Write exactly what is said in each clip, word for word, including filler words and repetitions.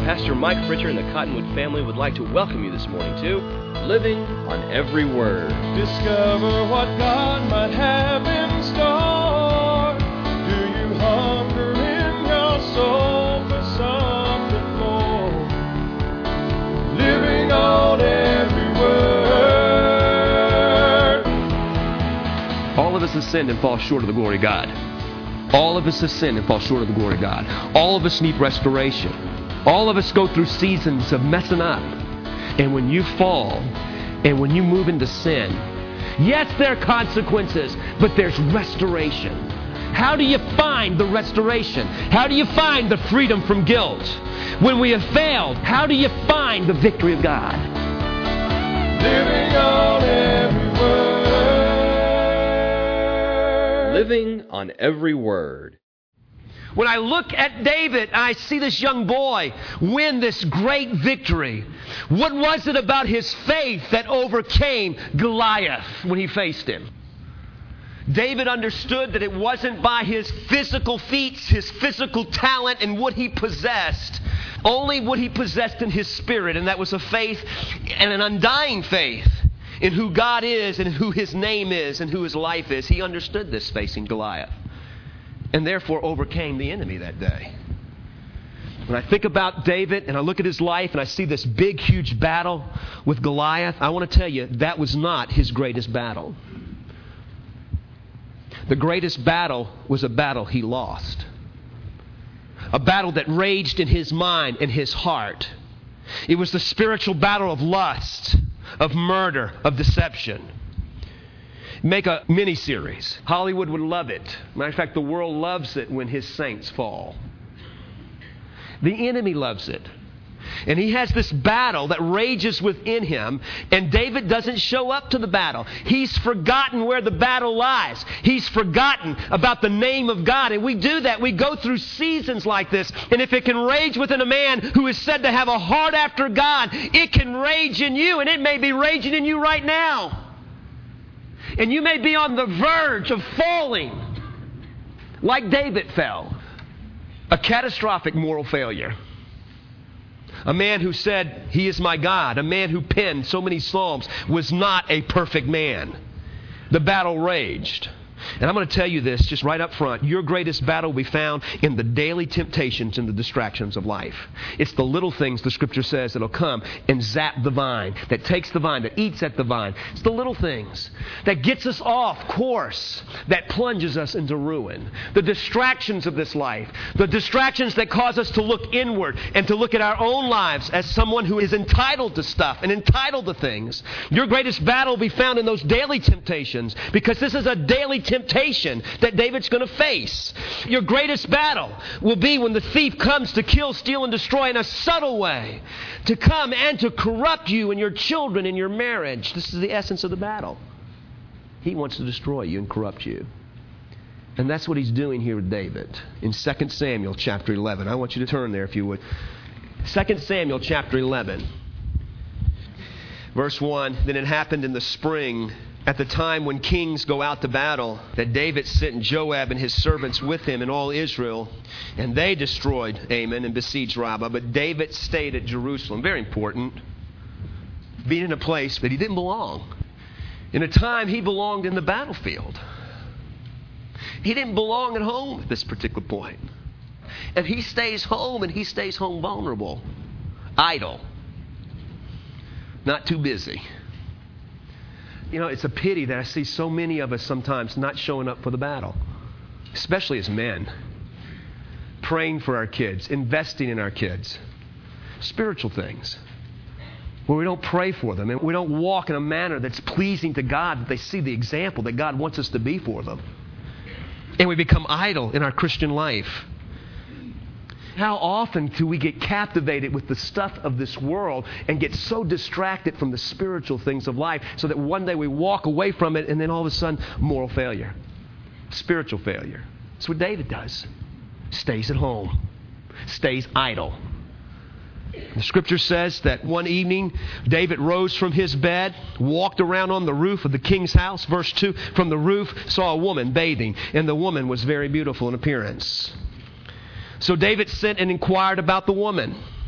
Pastor Mike Pritchard and the Cottonwood family would like to welcome you this morning to Living on Every Word. Discover what God might have in store. Do you hunger in your soul for something more? Living on every word. All of us have sinned and fall short of the glory of God. All of us have sinned and fall short of the glory of God. All of us need restoration. All of us go through seasons of messing up. And when you fall, and when you move into sin, yes, there are consequences, but there's restoration. How do you find the restoration? How do you find the freedom from guilt? When we have failed, how do you find the victory of God? Living on every word. Living on Every Word. When I look at David and I see this young boy win this great victory, what was it about his faith that overcame Goliath when he faced him? David understood that it wasn't by his physical feats, his physical talent, and what he possessed, only what he possessed in his spirit, and that was a faith and an undying faith in who God is and who His name is and who His life is. He understood this facing Goliath, and therefore overcame the enemy that day. When I think about David and I look at his life and I see this big, huge battle with Goliath, I want to tell you that was not his greatest battle. The greatest battle was a battle he lost. A battle that raged in his mind and his heart. It was the spiritual battle of lust, of murder, of deception. Make a mini-series. Hollywood would love it. Matter of fact, the world loves it when His saints fall. The enemy loves it. And he has this battle that rages within him, and David doesn't show up to the battle. He's forgotten where the battle lies. He's forgotten about the name of God. And we do that. We go through seasons like this. And if it can rage within a man who is said to have a heart after God, it can rage in you, and it may be raging in you right now. And you may be on the verge of falling like David fell. A catastrophic moral failure. A man who said, "He is my God," a man who penned so many psalms, was not a perfect man. The battle raged. And I'm going to tell you this just right up front. Your greatest battle will be found in the daily temptations and the distractions of life. It's the little things, the Scripture says, that'll come and zap the vine, that takes the vine, that eats at the vine. It's the little things that gets us off course, that plunges us into ruin. The distractions of this life, the distractions that cause us to look inward and to look at our own lives as someone who is entitled to stuff and entitled to things. Your greatest battle will be found in those daily temptations, because this is a daily temptation that David's going to face. Your greatest battle will be when the thief comes to kill, steal, and destroy in a subtle way, to come and to corrupt you and your children and your marriage. This is the essence of the battle. He wants to destroy you and corrupt you. And that's what he's doing here with David. In Second Samuel chapter eleven. I want you to turn there if you would. Second Samuel chapter eleven. Verse one. Then it happened in the spring, at the time when kings go out to battle, that David sent Joab and his servants with him and all Israel, and they destroyed Ammon and besieged Rabbah. But David stayed at Jerusalem. Very important. Being in a place that he didn't belong. In a time he belonged in the battlefield. He didn't belong at home at this particular point. And he stays home, and he stays home vulnerable. Idle. Not too busy. You know, it's a pity that I see so many of us sometimes not showing up for the battle, especially as men. Praying for our kids, investing in our kids. Spiritual things. Where we don't pray for them and we don't walk in a manner that's pleasing to God, that they see the example that God wants us to be for them. And we become idle in our Christian life. How often do we get captivated with the stuff of this world and get so distracted from the spiritual things of life so that one day we walk away from it and then all of a sudden, moral failure, spiritual failure. That's what David does. Stays at home. Stays idle. The Scripture says that one evening, David rose from his bed, walked around on the roof of the king's house. Verse two, from the roof saw a woman bathing, and the woman was very beautiful in appearance. So David sent and inquired about the woman.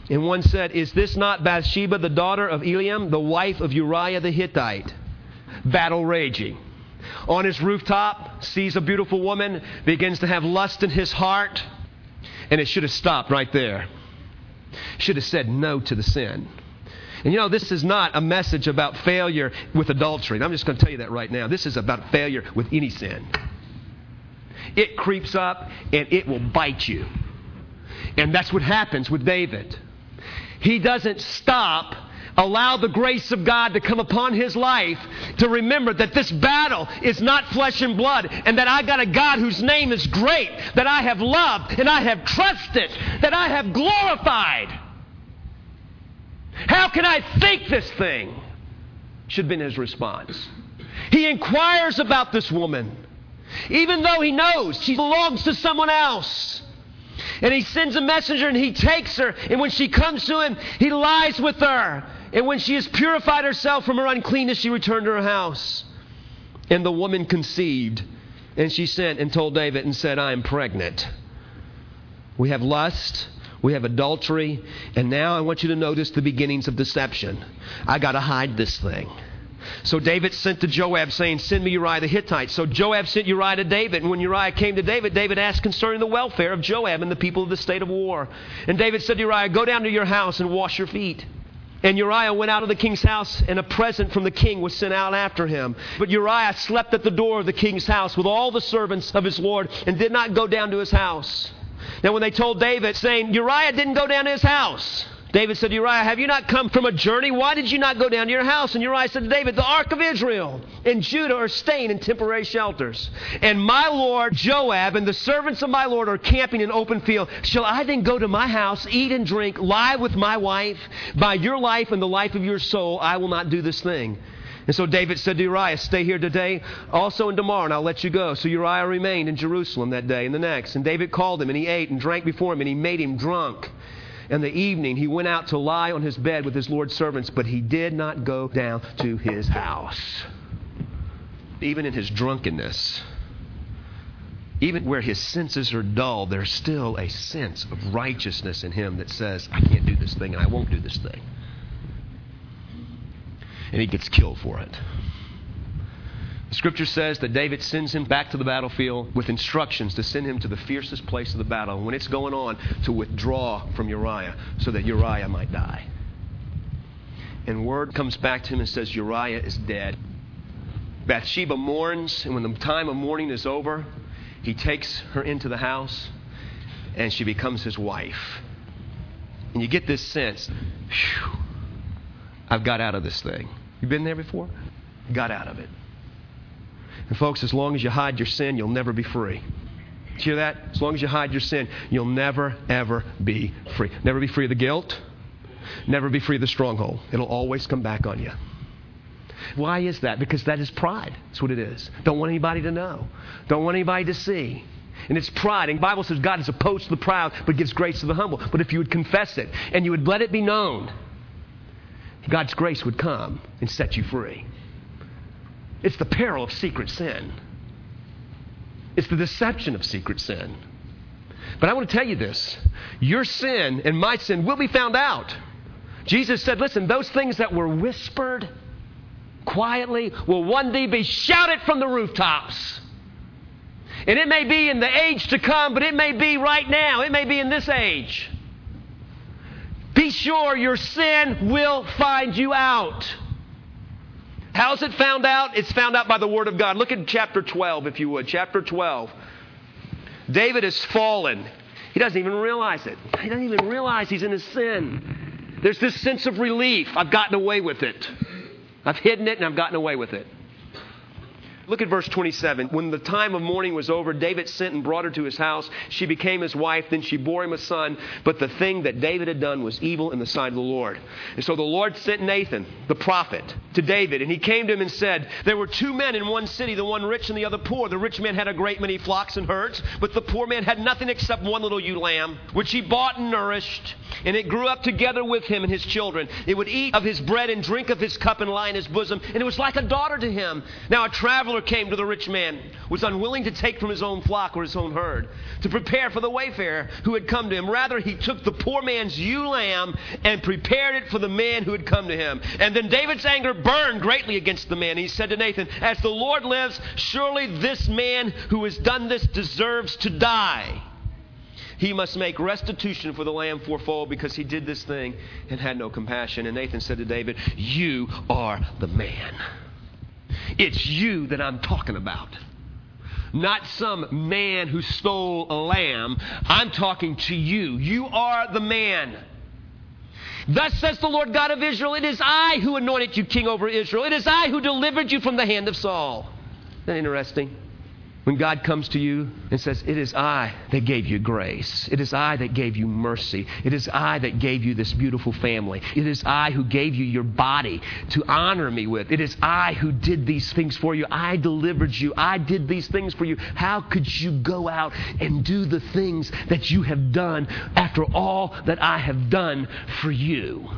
And one said, "Is this not Bathsheba, the daughter of Eliam, the wife of Uriah the Hittite?" Battle raging. On his rooftop, sees a beautiful woman, begins to have lust in his heart, and it should have stopped right there. Should have said no to the sin. And you know, this is not a message about failure with adultery. I'm just going to tell you that right now. This is about failure with any sin. It creeps up and it will bite you. And that's what happens with David. He doesn't stop, allow the grace of God to come upon his life to remember that this battle is not flesh and blood, and that I got a God whose name is great, that I have loved and I have trusted, that I have glorified. How can I think this thing? Should have been his response. He inquires about this woman, even though he knows she belongs to someone else. And he sends a messenger and he takes her. And when she comes to him, he lies with her. And when she has purified herself from her uncleanness, she returned to her house. And the woman conceived. And she sent and told David and said, "I am pregnant." We have lust. We have adultery. And now I want you to notice the beginnings of deception. I got to hide this thing. So David sent to Joab saying, "Send me Uriah the Hittite." So Joab sent Uriah to David. And when Uriah came to David, David asked concerning the welfare of Joab and the people of the state of war. And David said to Uriah, "Go down to your house and wash your feet." And Uriah went out of the king's house, and a present from the king was sent out after him. But Uriah slept at the door of the king's house with all the servants of his lord and did not go down to his house. Now when they told David, saying, "Uriah didn't go down to his house," David said to Uriah, "Have you not come from a journey? Why did you not go down to your house?" And Uriah said to David, "The ark of Israel and Judah are staying in temporary shelters. And my lord Joab and the servants of my lord are camping in open field. Shall I then go to my house, eat and drink, lie with my wife? By your life and the life of your soul, I will not do this thing." And so David said to Uriah, "Stay here today also and tomorrow, and I'll let you go." So Uriah remained in Jerusalem that day and the next. And David called him, and he ate and drank before him, and he made him drunk. In the evening, he went out to lie on his bed with his Lord's servants, but he did not go down to his house. Even in his drunkenness, even where his senses are dull, there's still a sense of righteousness in him that says, "I can't do this thing, and I won't do this thing." And he gets killed for it. The scripture says that David sends him back to the battlefield with instructions to send him to the fiercest place of the battle. And when it's going on, to withdraw from Uriah so that Uriah might die. And word comes back to him and says, Uriah is dead. Bathsheba mourns, and when the time of mourning is over, he takes her into the house, and she becomes his wife. And you get this sense, whew, I've got out of this thing. You been there before? Got out of it. And folks, as long as you hide your sin, you'll never be free. Did you hear that? As long as you hide your sin, you'll never, ever be free. Never be free of the guilt. Never be free of the stronghold. It'll always come back on you. Why is that? Because that is pride. That's what it is. Don't want anybody to know. Don't want anybody to see. And it's pride. And the Bible says God is opposed to the proud, but gives grace to the humble. But if you would confess it and you would let it be known, God's grace would come and set you free. It's the peril of secret sin. It's the deception of secret sin. But I want to tell you this. Your sin and my sin will be found out. Jesus said, listen, those things that were whispered quietly will one day be shouted from the rooftops. And it may be in the age to come, but it may be right now. It may be in this age. Be sure your sin will find you out. How's it found out? It's found out by the Word of God. Look at chapter twelve, if you would. Chapter twelve. David has fallen. He doesn't even realize it. He doesn't even realize he's in his sin. There's this sense of relief. I've gotten away with it. I've hidden it and I've gotten away with it. Look at verse twenty-seven. When the time of mourning was over, David sent and brought her to his house. She became his wife. Then she bore him a son. But the thing that David had done was evil in the sight of the Lord. And so the Lord sent Nathan, the prophet, to David. And he came to him and said, there were two men in one city, the one rich and the other poor. The rich man had a great many flocks and herds, but the poor man had nothing except one little ewe lamb, which he bought and nourished. And it grew up together with him and his children. It would eat of his bread and drink of his cup and lie in his bosom. And it was like a daughter to him. Now a traveler traveler came to the rich man, was unwilling to take from his own flock or his own herd to prepare for the wayfarer who had come to him. Rather, he took the poor man's ewe lamb and prepared it for the man who had come to him. And then David's anger burned greatly against the man. He said to Nathan, as the Lord lives, surely this man who has done this deserves to die. He must make restitution for the lamb fourfold because he did this thing and had no compassion. And Nathan said to David, you are the man. It's you that I'm talking about. Not some man who stole a lamb. I'm talking to you. You are the man. Thus says the Lord God of Israel, it is I who anointed you king over Israel. It is I who delivered you from the hand of Saul. Isn't that interesting? When God comes to you and says, it is I that gave you grace. It is I that gave you mercy. It is I that gave you this beautiful family. It is I who gave you your body to honor me with. It is I who did these things for you. I delivered you. I did these things for you. How could you go out and do the things that you have done after all that I have done for you?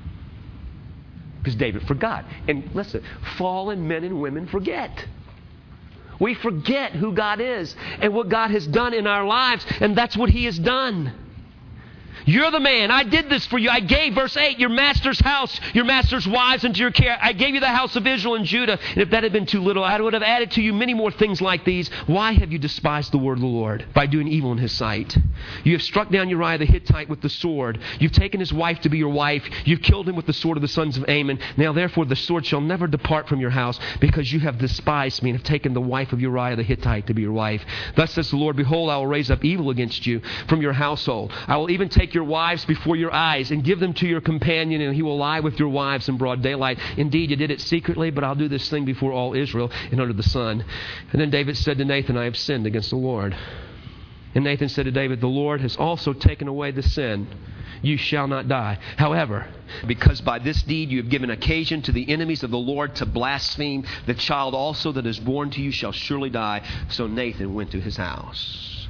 Because David forgot. And listen, fallen men and women forget. We forget who God is and what God has done in our lives, and that's what He has done. You're the man. I did this for you. I gave, verse eight, your master's house, your master's wives into your care. I gave you the house of Israel and Judah. And if that had been too little, I would have added to you many more things like these. Why have you despised the word of the Lord by doing evil in His sight? You have struck down Uriah the Hittite with the sword. You've taken his wife to be your wife. You've killed him with the sword of the sons of Ammon. Now therefore the sword shall never depart from your house, because you have despised me and have taken the wife of Uriah the Hittite to be your wife. Thus says the Lord, behold, I will raise up evil against you from your household. I will even take your wives before your eyes and give them to your companion, and he will lie with your wives in broad daylight. Indeed, you did it secretly, but I'll do this thing before all Israel and under the sun. And then David said to Nathan, I have sinned against the Lord. And Nathan said to David, the Lord has also taken away the sin. You shall not die. However, because by this deed you have given occasion to the enemies of the Lord to blaspheme, the child also that is born to you shall surely die. So Nathan went to his house.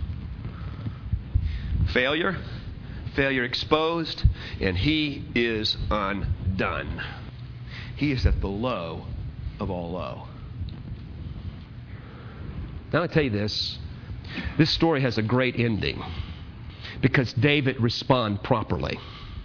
Failure. Failure exposed, and he is undone. He is at the low of all low. Now I tell you this, this story has a great ending because David responded properly.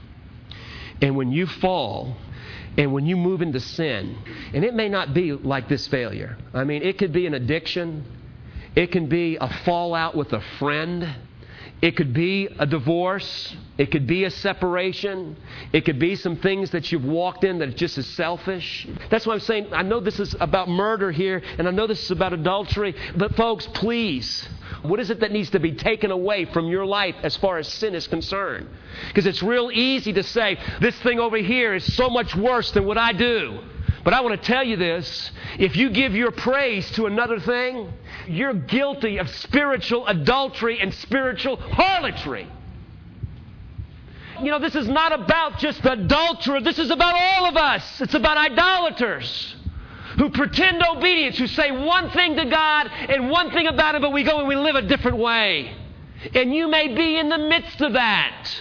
And when you fall, and when you move into sin, and it may not be like this failure. I mean, it could be an addiction. It can be a fallout with a friend. It could be a divorce. It could be a separation. It could be some things that you've walked in that are just as selfish. That's why I'm saying, I know this is about murder here, and I know this is about adultery, but folks, please, what is it that needs to be taken away from your life as far as sin is concerned? Because it's real easy to say, this thing over here is so much worse than what I do. But I want to tell you this, if you give your praise to another thing, you're guilty of spiritual adultery and spiritual harlotry. You know, this is not about just the adulterer. This is about all of us. It's about idolaters who pretend obedience, who say one thing to God and one thing about it, but we go and we live a different way. And you may be in the midst of that.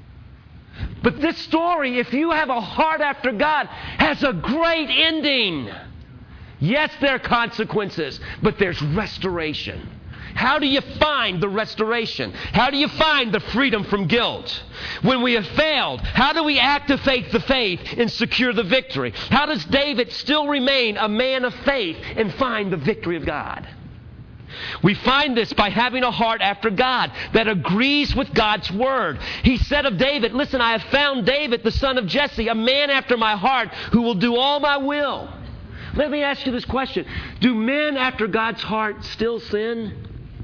But this story, if you have a heart after God, has a great ending. Yes, there are consequences, but there's restoration. How do you find the restoration? How do you find the freedom from guilt? When we have failed, how do we activate the faith and secure the victory? How does David still remain a man of faith and find the victory of God? We find this by having a heart after God that agrees with God's word. He said of David, listen, I have found David, the son of Jesse, a man after my heart who will do all my will. Let me ask you this question. Do men after God's heart still sin?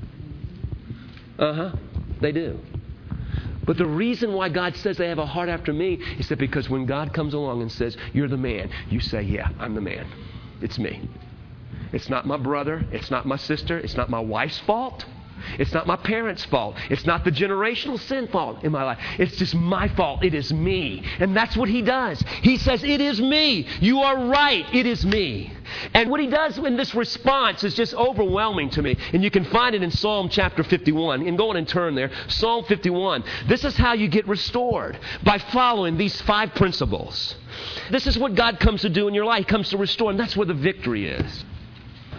Uh-huh. They do. But the reason why God says they have a heart after me is that because when God comes along and says, you're the man, you say, yeah, I'm the man. It's me. It's not my brother. It's not my sister. It's not my wife's fault. It's not my parents' fault. It's not the generational sin fault in my life. It's just my fault. It is me. And that's what he does. He says, it is me. You are right. It is me. And what he does in this response is just overwhelming to me. And you can find it in Psalm chapter fifty-one. And go on and turn there. Psalm fifty-one. This is how you get restored. By following these five principles. This is what God comes to do in your life. He comes to restore. And that's where the victory is.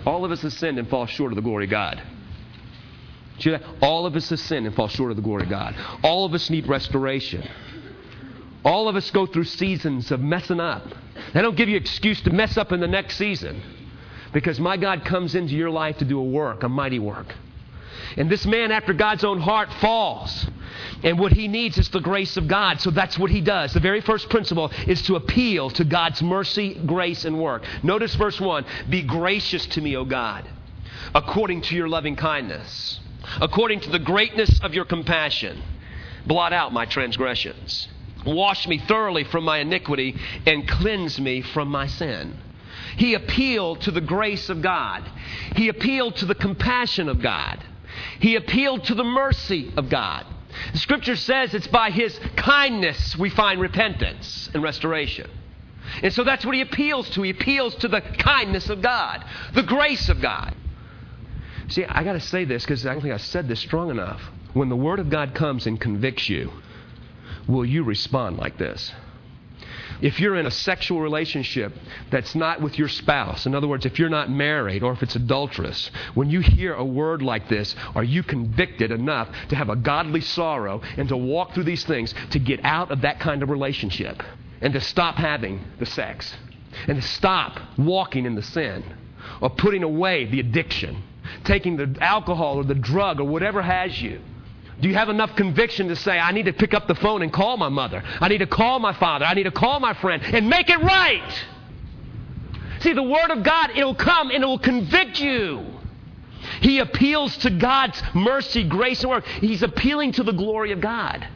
All of us have sinned and fall short of the glory of God. See that? All of us have sinned and fall short of the glory of God. All of us need restoration. All of us go through seasons of messing up. They don't give you an excuse to mess up in the next season, because my God comes into your life to do a work, a mighty work. And this man after God's own heart falls. And what he needs is the grace of God. So that's what he does. The very first principle is to appeal to God's mercy, grace, and work. Notice verse one. Be gracious to me, O God, according to your loving kindness, according to the greatness of your compassion. Blot out my transgressions. Wash me thoroughly from my iniquity and cleanse me from my sin. He appealed to the grace of God. He appealed to the compassion of God. He appealed to the mercy of God. The Scripture says it's by His kindness we find repentance and restoration. And so that's what he appeals to. He appeals to the kindness of God, the grace of God. See, I got to say this because I don't think I said this strong enough. When the Word of God comes and convicts you, will you respond like this? If you're in a sexual relationship that's not with your spouse, in other words, if you're not married or if it's adulterous, when you hear a word like this, are you convicted enough to have a godly sorrow and to walk through these things to get out of that kind of relationship and to stop having the sex and to stop walking in the sin or putting away the addiction, taking the alcohol or the drug or whatever has you? Do you have enough conviction to say, I need to pick up the phone and call my mother. I need to call my father. I need to call my friend and make it right? See, the Word of God, it will come and it will convict you. He appeals to God's mercy, grace, and work. He's appealing to the glory of God.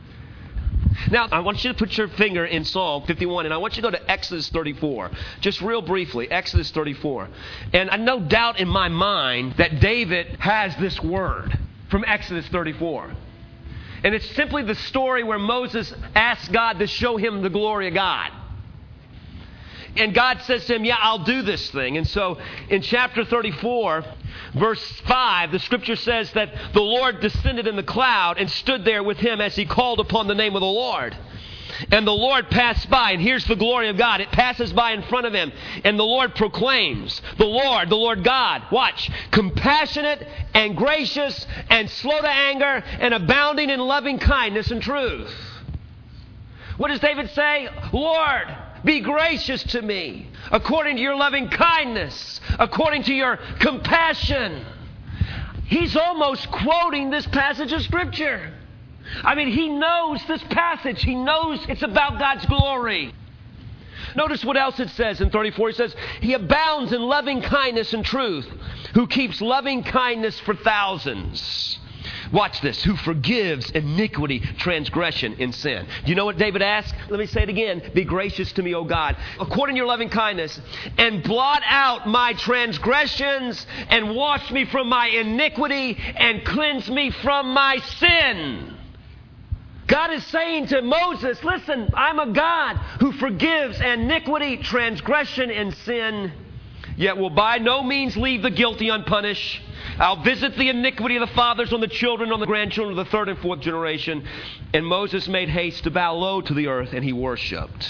Now, I want you to put your finger in Psalm fifty-one, and I want you to go to Exodus thirty-four. Just real briefly, Exodus thirty-four. And I no doubt in my mind that David has this word from Exodus thirty-four. And it's simply the story where Moses asks God to show him the glory of God. And God says to him, yeah, I'll do this thing. And so in chapter thirty-four, verse five, the Scripture says that the Lord descended in the cloud and stood there with him as he called upon the name of the Lord. And the Lord passed by, and here's the glory of God. It passes by in front of him, and the Lord proclaims, the Lord, the Lord God, watch, compassionate and gracious and slow to anger and abounding in loving kindness and truth. What does David say? Lord, be gracious to me according to your loving kindness, according to your compassion. He's almost quoting this passage of Scripture. I mean, he knows this passage. He knows it's about God's glory. Notice what else it says in thirty-four. It says, He abounds in loving kindness and truth, who keeps loving kindness for thousands. Watch this. Who forgives iniquity, transgression, and sin. Do you know what David asked? Let me say it again. Be gracious to me, O God, according to your loving kindness, and blot out my transgressions, and wash me from my iniquity, and cleanse me from my sin. God is saying to Moses, listen, I'm a God who forgives iniquity, transgression, and sin, yet will by no means leave the guilty unpunished. I'll visit the iniquity of the fathers on the children, on the grandchildren of the third and fourth generation. And Moses made haste to bow low to the earth, and he worshiped.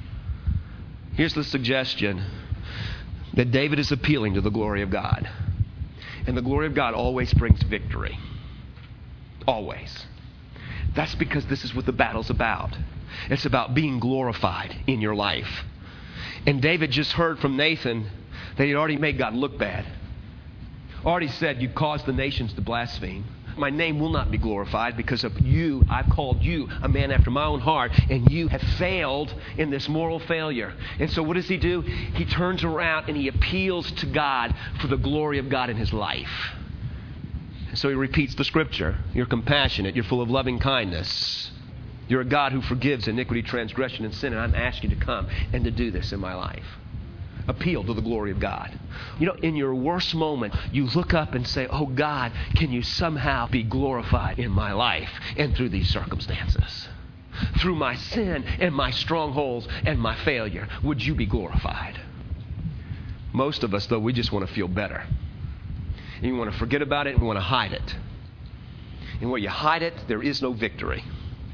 Here's the suggestion, that David is appealing to the glory of God. And the glory of God always brings victory. Always. That's because this is what the battle's about. It's about being glorified in your life. And David just heard from Nathan that he'd already made God look bad. Already said, you caused the nations to blaspheme. My name will not be glorified because of you. I've called you a man after my own heart, and you have failed in this moral failure. And so what does he do? He turns around and he appeals to God for the glory of God in his life. So he repeats the Scripture. You're compassionate. You're full of loving kindness. You're a God who forgives iniquity, transgression, and sin. And I'm asking you to come and to do this in my life. Appeal to the glory of God. You know, in your worst moment, you look up and say, oh God, can you somehow be glorified in my life and through these circumstances? Through my sin and my strongholds and my failure, would you be glorified? Most of us, though, we just want to feel better. And you want to forget about it and want to hide it. And where you hide it, there is no victory.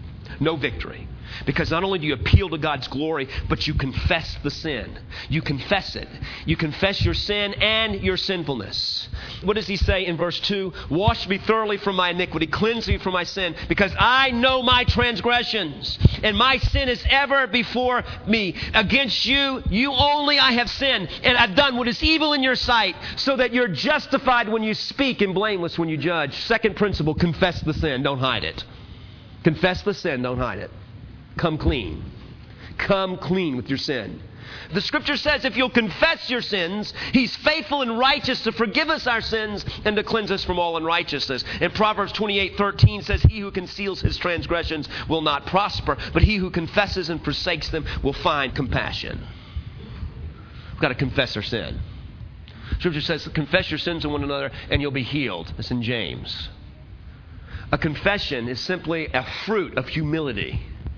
no victory. Because not only do you appeal to God's glory, but you confess the sin. You confess it. You confess your sin and your sinfulness. What does he say in verse two? Wash me thoroughly from my iniquity. Cleanse me from my sin. Because I know my transgressions. And my sin is ever before me. Against you, you only I have sinned. And I've done what is evil in your sight. So that you're justified when you speak and blameless when you judge. Second principle, confess the sin. Don't hide it. Confess the sin. Don't hide it. Come clean. Come clean with your sin. The scripture says if you'll confess your sins, he's faithful and righteous to forgive us our sins and to cleanse us from all unrighteousness. And Proverbs twenty-eight thirteen says, he who conceals his transgressions will not prosper, but he who confesses and forsakes them will find compassion. We've got to confess our sin. Scripture says, confess your sins to one another and you'll be healed. That's in James. A confession is simply a fruit of humility.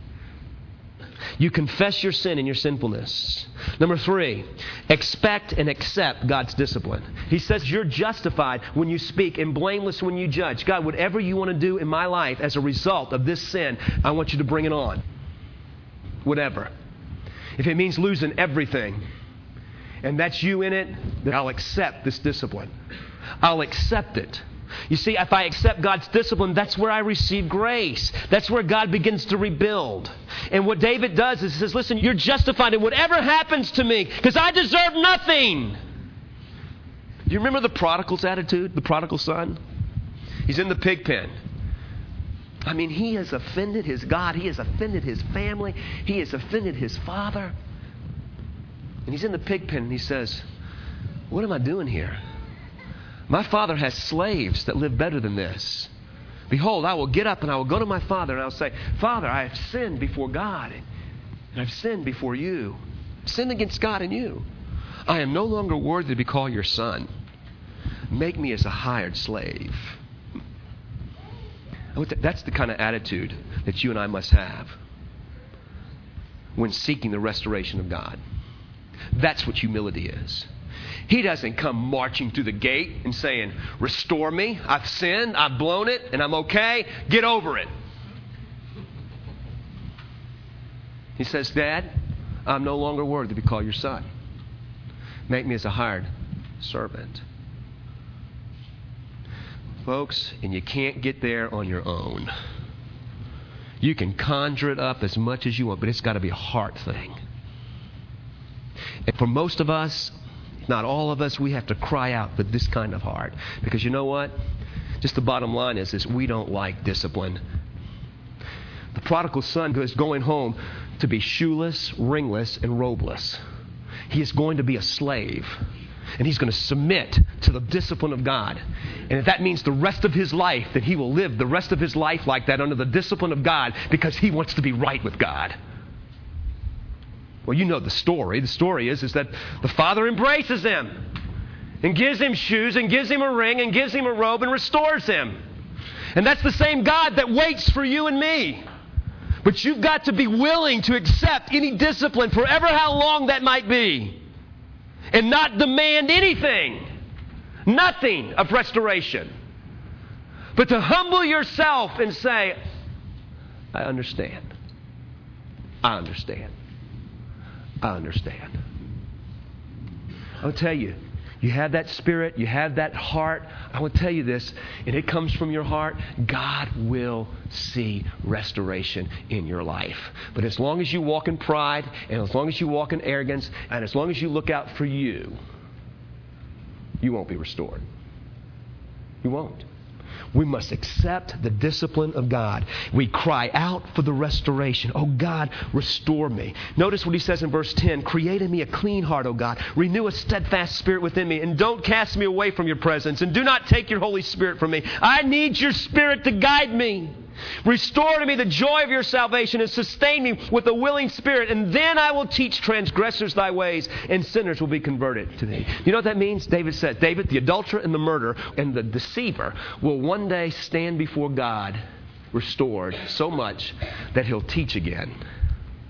You confess your sin and your sinfulness. Number three, expect and accept God's discipline. He says you're justified when you speak and blameless when you judge. God, whatever you want to do in my life as a result of this sin, I want you to bring it on. Whatever. If it means losing everything, and that's you in it, then I'll accept this discipline. I'll accept it. You see, if I accept God's discipline, that's where I receive grace. That's where God begins to rebuild. And what David does is he says, listen, you're justified in whatever happens to me because I deserve nothing. Do you remember the prodigal's attitude, the prodigal son? He's in the pig pen. I mean, he has offended his God. He has offended his family. He has offended his father. And he's in the pig pen and he says, what am I doing here? My father has slaves that live better than this. Behold, I will get up and I will go to my father and I'll say, Father, I have sinned before God and I've sinned before you. Sinned against God and you. I am no longer worthy to be called your son. Make me as a hired slave. That's the kind of attitude that you and I must have when seeking the restoration of God. That's what humility is. He doesn't come marching through the gate and saying, restore me, I've sinned, I've blown it, and I'm okay, get over it. He says, Dad, I'm no longer worthy to be called your son. Make me as a hired servant. Folks, and you can't get there on your own. You can conjure it up as much as you want, but it's got to be a heart thing. And for most of us, not all of us, we have to cry out with this kind of heart. Because you know what? Just the bottom line is, is we don't like discipline. The prodigal son is going home to be shoeless, ringless, and robeless. He is going to be a slave. And he's going to submit to the discipline of God. And if that means the rest of his life, then he will live the rest of his life like that under the discipline of God because he wants to be right with God. Well, you know the story. The story is, is that the father embraces him and gives him shoes and gives him a ring and gives him a robe and restores him. And that's the same God that waits for you and me. But you've got to be willing to accept any discipline, forever how long that might be, and not demand anything, nothing of restoration. But to humble yourself and say, I understand. I understand. I understand. I'll tell you, you have that spirit, you have that heart. I will tell you this, and it comes from your heart, God will see restoration in your life. But as long as you walk in pride, and as long as you walk in arrogance, and as long as you look out for you, you won't be restored. You won't. We must accept the discipline of God. We cry out for the restoration. Oh God, restore me. Notice what he says in verse ten. Create in me a clean heart, O God. Renew a steadfast spirit within me. And don't cast me away from your presence. And do not take your Holy Spirit from me. I need your Spirit to guide me. Restore to me the joy of your salvation and sustain me with a willing spirit. And then I will teach transgressors thy ways and sinners will be converted to thee. You know what that means? David said, David, the adulterer and the murderer and the deceiver will one day stand before God restored so much that he'll teach again.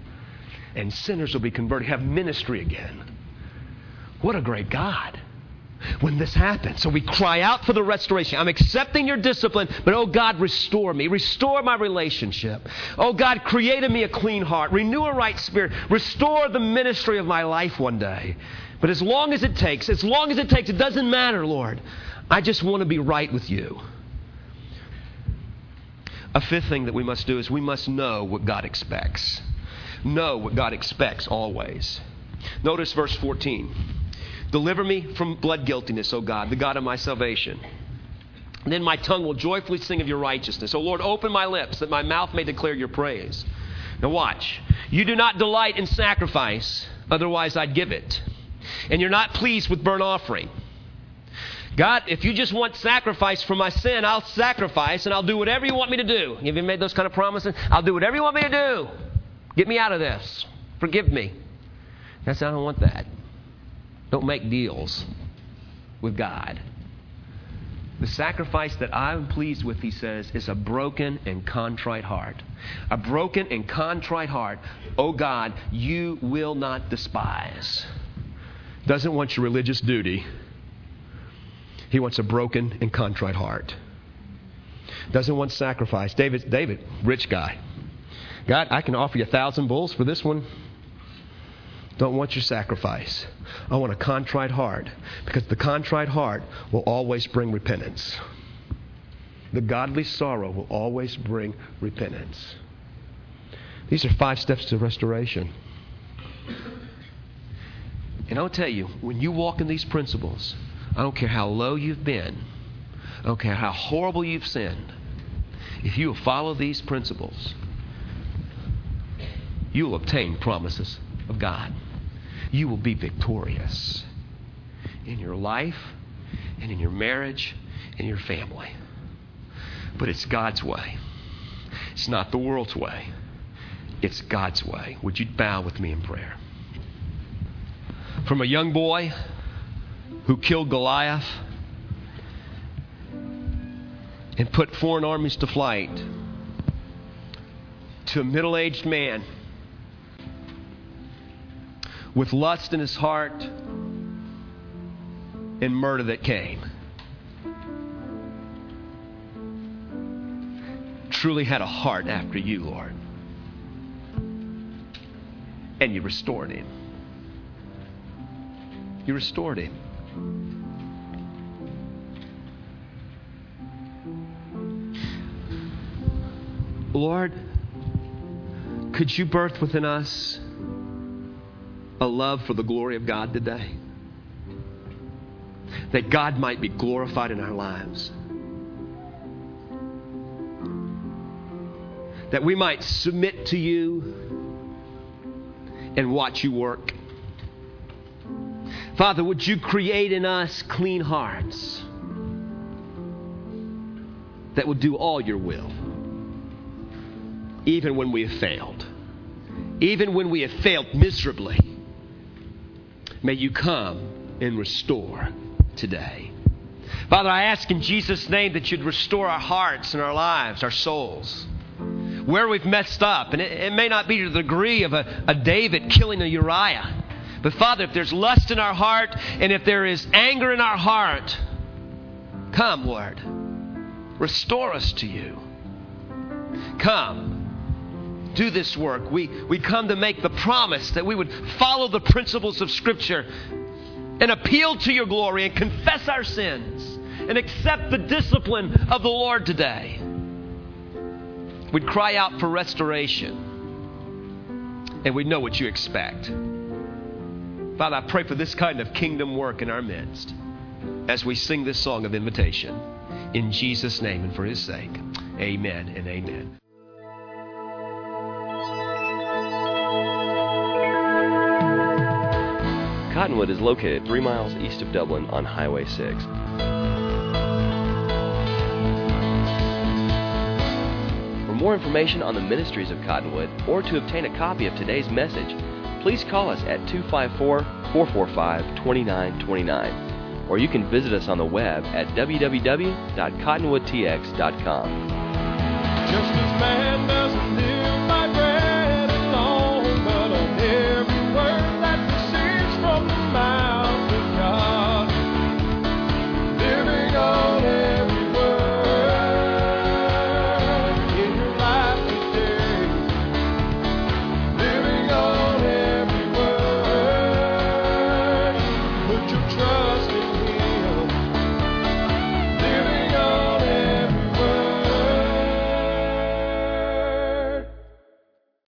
And sinners will be converted, have ministry again. What a great God. when this happens. So we cry out for the restoration. I'm accepting your discipline, but oh God, restore me. Restore my relationship. Oh God, create in me a clean heart. Renew a right spirit. Restore the ministry of my life one day. But as long as it takes, as long as it takes, it doesn't matter, Lord. I just want to be right with you. A fifth thing that we must do is we must know what God expects. Know what God expects always. Notice verse fourteen. Deliver me from blood guiltiness, O God, the God of my salvation. And then my tongue will joyfully sing of your righteousness. O Lord, open my lips that my mouth may declare your praise. Now watch. You do not delight in sacrifice, otherwise I'd give it. And you're not pleased with burnt offering. God, if you just want sacrifice for my sin, I'll sacrifice and I'll do whatever you want me to do. Have you made those kind of promises? I'll do whatever you want me to do. Get me out of this. Forgive me. That's, I don't want that. Don't make deals with God. The sacrifice that I'm pleased with, he says, is a broken and contrite heart. A broken and contrite heart, oh God, you will not despise. Doesn't want your religious duty. He wants a broken and contrite heart. Doesn't want sacrifice. David, David, rich guy. God, I can offer you a thousand bulls for this one. Don't want your sacrifice. I want a contrite heart, because the contrite heart will always bring repentance. The godly sorrow will always bring repentance. These are five steps to restoration. And I'll tell you, when you walk in these principles, I don't care how low you've been, I don't care how horrible you've sinned, if you will follow these principles, you will obtain promises of God. You will be victorious in your life and in your marriage and in your family. But it's God's way. It's not the world's way. It's God's way. Would you bow with me in prayer? From a young boy who killed Goliath and put foreign armies to flight, to a middle-aged man with lust in his heart and murder that came. Truly had a heart after you, Lord. And you restored him. You restored him. Lord, could you birth within us a love for the glory of God today? That God might be glorified in our lives. That we might submit to you and watch you work. Father, would you create in us clean hearts that would do all your will, even when we have failed. Even when we have failed miserably. May you come and restore today. Father, I ask in Jesus' name that you'd restore our hearts and our lives, our souls. Where we've messed up. And it, it may not be to the degree of a, a David killing a Uriah. But Father, if there's lust in our heart and if there is anger in our heart, come, Lord. Restore us to you. Come. Do this work. We, we come to make the promise that we would follow the principles of Scripture and appeal to your glory and confess our sins and accept the discipline of the Lord today. We'd cry out for restoration and we'd know what you expect. Father, I pray for this kind of kingdom work in our midst as we sing this song of invitation. In Jesus' name and for his sake, amen and amen. Cottonwood is located three miles east of Dublin on Highway six. For more information on the ministries of Cottonwood or to obtain a copy of today's message, please call us at two five four, four four five, two nine two nine. Or you can visit us on the web at w w w dot cottonwood t x dot com. Just